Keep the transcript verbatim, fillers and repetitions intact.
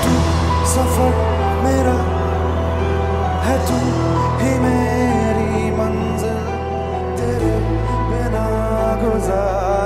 तू सफर मेरा है, तू ही मेरी मंजिल, तेरे बिना गुजार